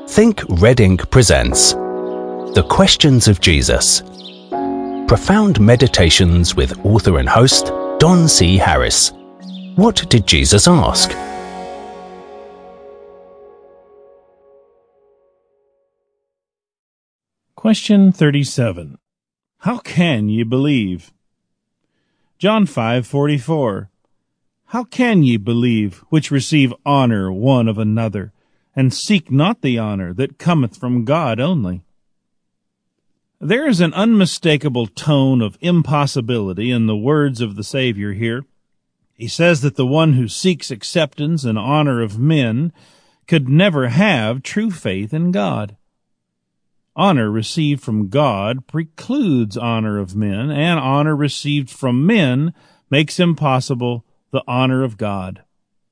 Think Red Ink presents The Questions of Jesus. Profound meditations with author and host Don C. Harris. What did Jesus ask? Question 37. How can ye believe? John 5:44. How can ye believe, which receive honor one of another, and seek not the honor that cometh from God only? There is an unmistakable tone of impossibility in the words of the Savior here. He says that the one who seeks acceptance and honor of men could never have true faith in God. Honor received from God precludes honor of men, and honor received from men makes impossible the honor of God.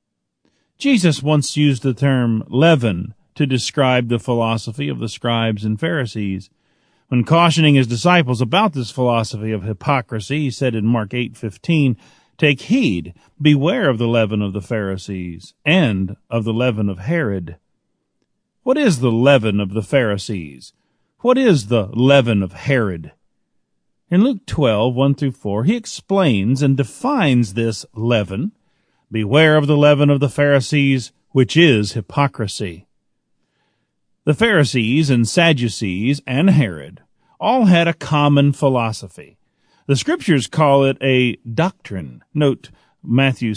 Jesus once used the term leaven to describe the philosophy of the scribes and Pharisees. When cautioning his disciples about this philosophy of hypocrisy, he said in Mark 8:15, "Take heed, beware of the leaven of the Pharisees, and of the leaven of Herod." What is the leaven of the Pharisees? What is the leaven of Herod? In Luke 12:1-4, he explains and defines this leaven. Beware of the leaven of the Pharisees, which is hypocrisy. The Pharisees and Sadducees and Herod all had a common philosophy. The Scriptures call it a doctrine. Note Matthew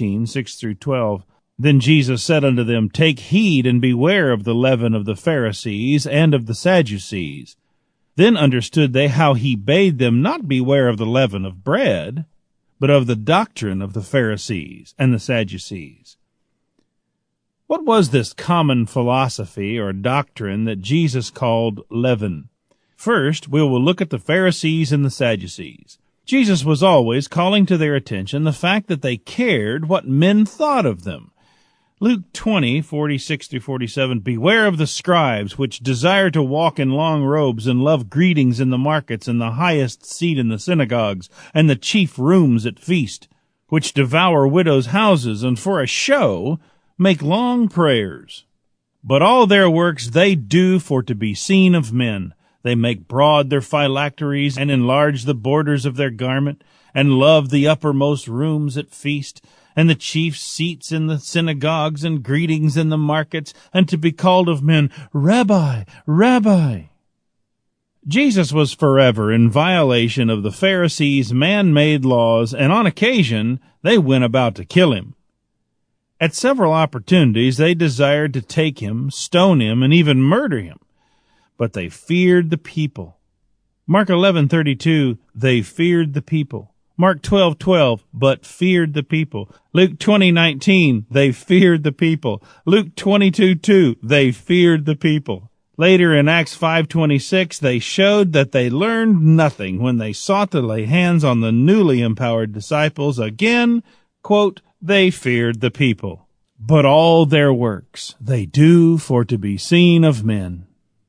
16:6-12. Then Jesus said unto them, Take heed and beware of the leaven of the Pharisees and of the Sadducees. Then understood they how he bade them not beware of the leaven of bread, but of the doctrine of the Pharisees and the Sadducees. What was this common philosophy or doctrine that Jesus called leaven? First, we will look at the Pharisees and the Sadducees. Jesus was always calling to their attention the fact that they cared what men thought of them. Luke 20:46-47, Beware of the scribes, which desire to walk in long robes, and love greetings in the markets, and the highest seat in the synagogues, and the chief rooms at feast, which devour widows' houses, and for a show make long prayers. But all their works they do for to be seen of men. They make broad their phylacteries, and enlarge the borders of their garment, and love the uppermost rooms at feast, and the chief seats in the synagogues, and greetings in the markets, and to be called of men, Rabbi, Rabbi. Jesus was forever in violation of the Pharisees' man-made laws, and on occasion they went about to kill him. At several opportunities they desired to take him, stone him, and even murder him. But they feared the people. Mark 11:32, they feared the people. Mark 12:12, but feared the people. Luke 20:19, they feared the people. Luke 22:2, they feared the people. Later in Acts 5:26, they showed that they learned nothing when they sought to lay hands on the newly empowered disciples. Again, quote, they feared the people. But all their works they do for to be seen of men.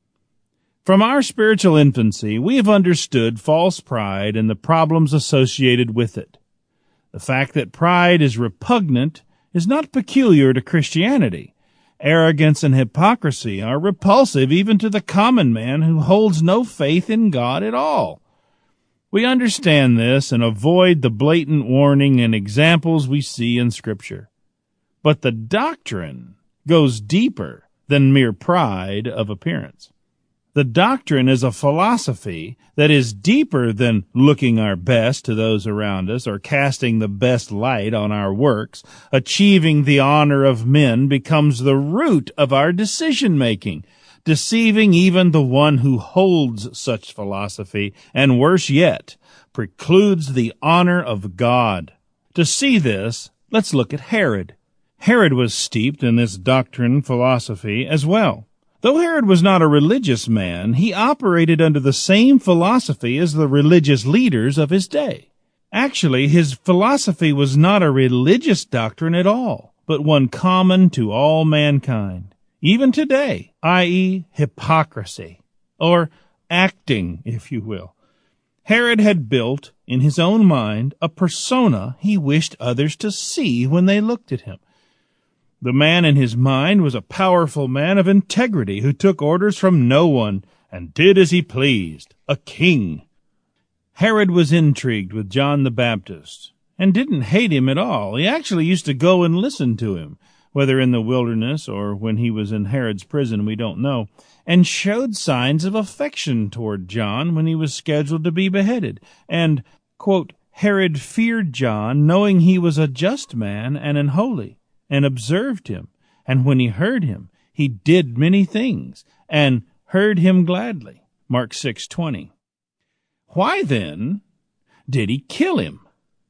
From our spiritual infancy, we have understood false pride and the problems associated with it. The fact that pride is repugnant is not peculiar to Christianity. Arrogance and hypocrisy are repulsive even to the common man who holds no faith in God at all. We understand this and avoid the blatant warning and examples we see in Scripture. But the doctrine goes deeper than mere pride of appearance. The doctrine is a philosophy that is deeper than looking our best to those around us or casting the best light on our works. Achieving the honor of men becomes the root of our decision-making, deceiving even the one who holds such philosophy, and worse yet, precludes the honor of God. To see this, let's look at Herod. Herod was steeped in this doctrine philosophy as well. Though Herod was not a religious man, he operated under the same philosophy as the religious leaders of his day. Actually, his philosophy was not a religious doctrine at all, but one common to all mankind, even today, i.e., hypocrisy, or acting, if you will. Herod had built, in his own mind, a persona he wished others to see when they looked at him. The man in his mind was a powerful man of integrity who took orders from no one and did as he pleased, a king. Herod was intrigued with John the Baptist and didn't hate him at all. He actually used to go and listen to him, whether in the wilderness or when he was in Herod's prison, we don't know, and showed signs of affection toward John when he was scheduled to be beheaded. And, quote, Herod feared John, knowing he was a just man and an holy, and observed him. And when he heard him, he did many things, and heard him gladly. Mark 6:20. Why, then, did he kill him?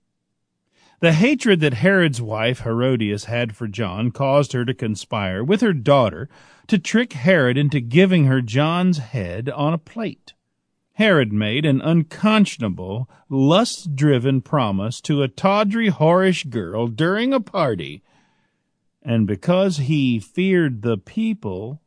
The hatred that Herod's wife Herodias had for John caused her to conspire with her daughter to trick Herod into giving her John's head on a plate. Herod made an unconscionable, lust-driven promise to a tawdry, whorish girl during a party, and because he feared the people,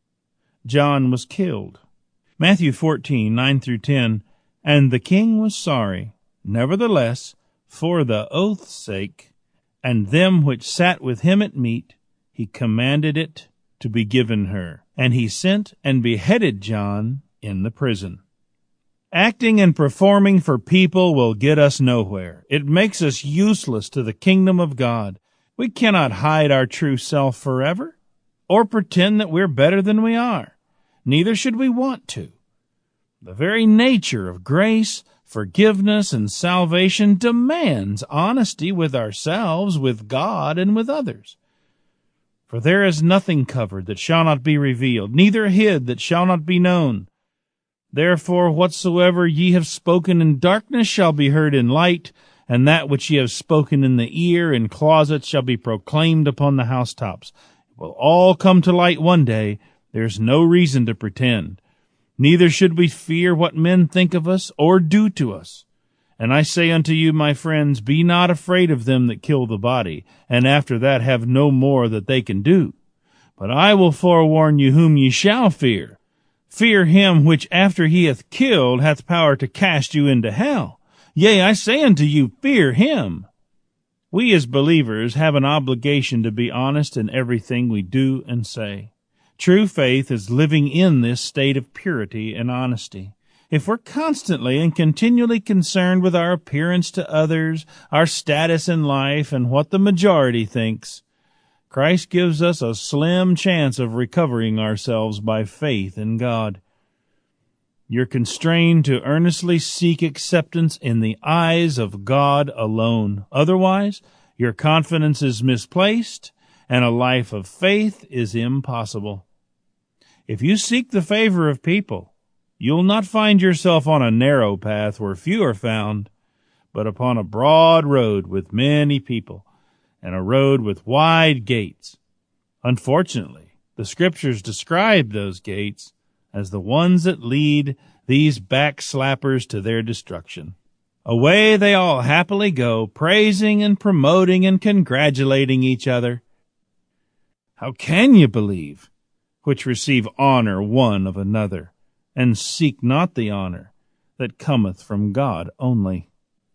John was killed. Matthew 14:9-10, and the king was sorry, nevertheless, for the oath's sake, and them which sat with him at meat, he commanded it to be given her. And he sent and beheaded John in the prison. Acting and performing for people will get us nowhere. It makes us useless to the kingdom of God. We cannot hide our true self forever, or pretend that we're better than we are. Neither should we want to. The very nature of grace, forgiveness, and salvation demands honesty with ourselves, with God, and with others. For there is nothing covered that shall not be revealed, neither hid that shall not be known. Therefore whatsoever ye have spoken in darkness shall be heard in light, and that which ye have spoken in the ear in closets shall be proclaimed upon the housetops. It will all come to light one day. There's no reason to pretend. Neither should we fear what men think of us or do to us. And I say unto you, my friends, be not afraid of them that kill the body, and after that have no more that they can do. But I will forewarn you whom ye shall fear. Fear him which after he hath killed hath power to cast you into hell. Yea, I say unto you, fear him. We as believers have an obligation to be honest in everything we do and say. True faith is living in this state of purity and honesty. If we're constantly and continually concerned with our appearance to others, our status in life, and what the majority thinks, Christ gives us a slim chance of recovering ourselves by faith in God. You're constrained to earnestly seek acceptance in the eyes of God alone. Otherwise, your confidence is misplaced, and a life of faith is impossible. If you seek the favor of people, you'll not find yourself on a narrow path where few are found, but upon a broad road with many people, and a road with wide gates. Unfortunately, the Scriptures describe those gates as the ones that lead these backslappers to their destruction. Away they all happily go, praising and promoting and congratulating each other. How can you believe, which receive honor one of another, and seek not the honor that cometh from God only?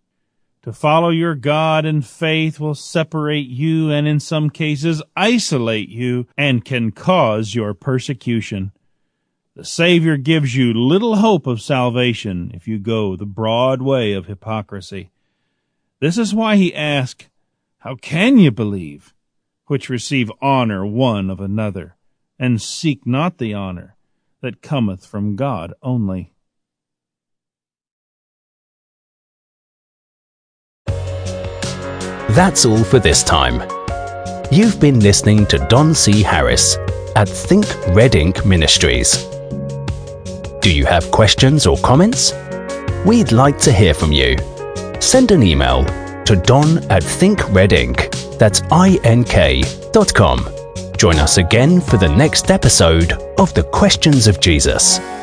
To follow your God in faith will separate you and in some cases isolate you and can cause your persecution. The Savior gives you little hope of salvation if you go the broad way of hypocrisy. This is why he asked, how can you believe, which receive honor one of another, and seek not the honor that cometh from God only? That's all for this time. You've been listening to Don C. Harris at Think Red Ink Ministries. Do you have questions or comments? We'd like to hear from you. Send an email to don@thinkredink, that's ink.com. Join us again for the next episode of The Questions of Jesus.